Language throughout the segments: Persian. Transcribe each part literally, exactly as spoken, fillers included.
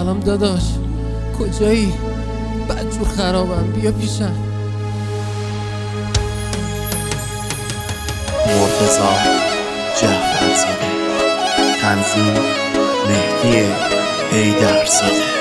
سلام داداش، کجایی؟ بدجور خرابم، بیا پیشم. مرتضی جعفرزاده، تنظیم مهدی حیدرزاده.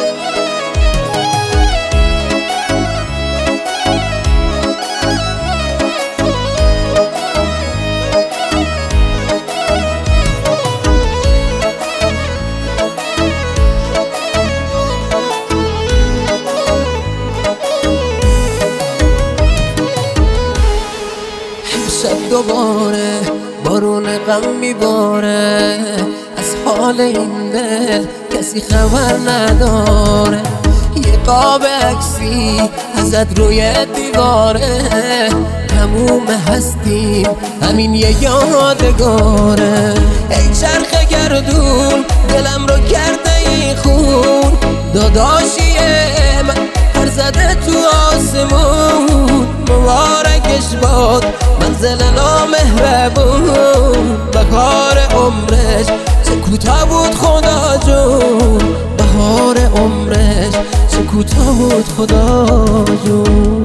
شب دوباره بارون غم میباره، از حال این دل کسی خبر نداره. یه قاب عکسی ازت روی دیواره، تموم هستیم همین یه یادگاره. ای چرخ گردون دلم رو کرده این خون، داداشیه من پر زده تو آسمون. مبارکش باد منزل نامهربون، بهار عمرش چه کوتاه بود خدا جون. بهار عمرش چه کوتاه بود خدا جون.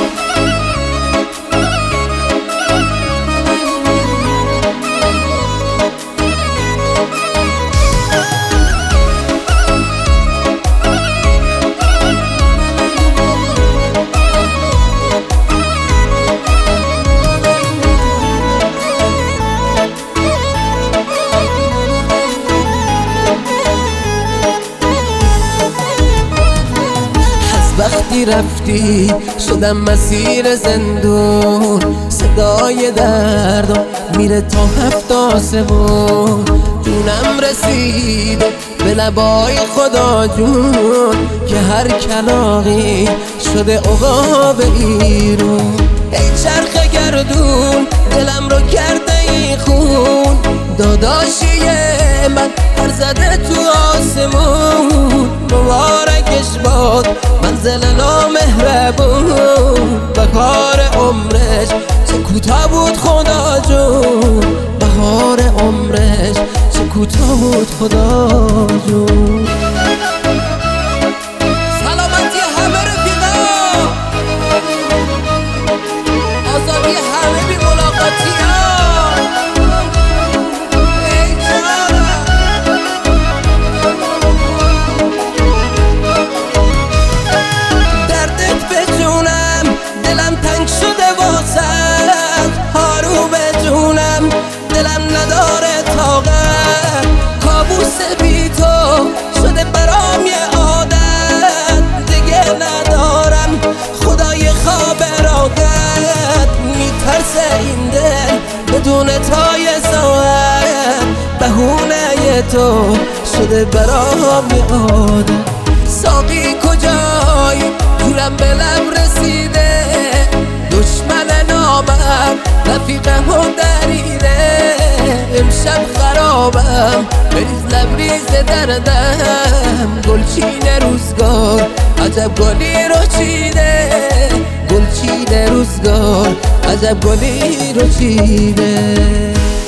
وقتی رفتی شدم مسیر زندون، صدای دردم میره تا هفت آسمون. جونم رسیده به لبای خدا جون، که هر کلاغی شده عقاب ایرون. ای چرخ گردون دلم رو کرده این خون، داداشیه من پر زده تو آسمون. مبارکش باد منزل نامهربون، بهار عمرش چه کوتاه بود خدا جون. بهار عمرش چه کوتاه بود خدا جون. سلامتی همه رفیقا، آزادی همه بی ملاقاتی ها. دلم تنگ شده واسد، هارو به جونم دلم نداره طاقت. کابوس بی تو شده برام یه عادت، دیگه ندارم خدای خواب راحت. میترسه این دل بدون تای ساعت، بهونه تو شده برام یه عادت. ساقی کجایی؟ جورم به لب رسیده، دشمن نامم رفیقم و دریده. امشب خرابم بریز لبریز دردم، گلچین روزگار عجب گلی رو چیده. گلچین روزگار عجب گلی رو چیده.